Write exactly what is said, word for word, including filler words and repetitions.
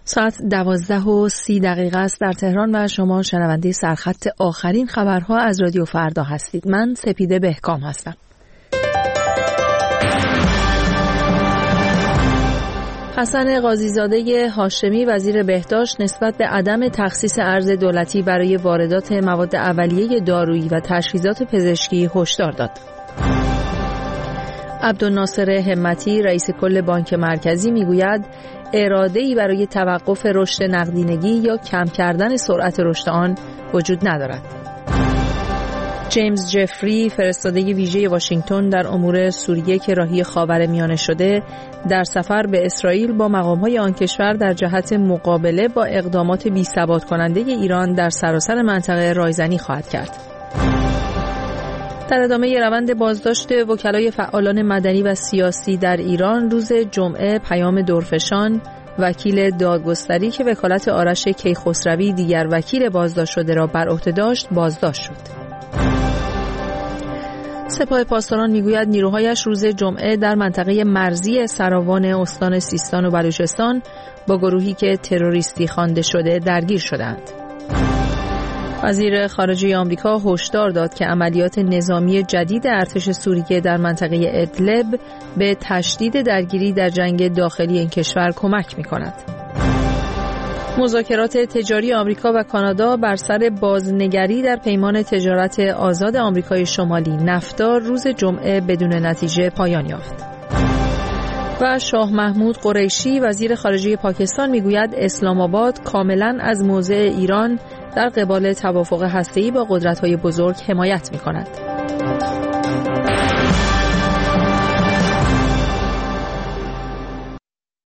ساعت دوازده و سی دقیقه است در تهران و شما شنونده سرخط آخرین خبرها از رادیو فردا هستید. من سپیده بهکام هستم. حسن قاضیزاده هاشمی وزیر بهداشت نسبت به عدم تخصیص ارز دولتی برای واردات مواد اولیه دارویی و تجهیزات پزشکی هشدار داد. عبدالناصر همتی رئیس کل بانک مرکزی میگوید اراده‌ای برای توقف رشد نقدینگی یا کم کردن سرعت رشد آن وجود ندارد. جیمز جفری فرستاده ویژه واشنگتن در امور سوریه که راهی خاورمیانه شده در سفر به اسرائیل با مقام‌های آن کشور در جهت مقابله با اقدامات بی‌ثبات کننده ایران در سراسر منطقه رایزنی خواهد کرد. در ادامه روند بازداشت وکلای فعالان مدنی و سیاسی در ایران روز جمعه پیام دورفشان وکیل دادگستری که وکالت آرش کیخسروی دیگر وکیل بازداشت شده را بر عهده داشت بازداشت شد. سپاه پاسداران میگوید نیروهایش روز جمعه در منطقه مرزی سراوان استان سیستان و بلوچستان با گروهی که تروریستی خوانده شده درگیر شدند. وزیر خارجه آمریکا هشدار داد که عملیات نظامی جدید ارتش سوریه در منطقه ادلب به تشدید درگیری در جنگ داخلی این کشور کمک می‌کند. مذاکرات تجاری آمریکا و کانادا بر سر بازنگری در پیمان تجارت آزاد آمریکای شمالی نفتا روز جمعه بدون نتیجه پایان یافت. و شاه محمود قریشی وزیر خارجه پاکستان میگوید اسلام آباد کاملا از موضع ایران در قبال توافق هسته‌ای با قدرت‌های بزرگ حمایت می‌کند.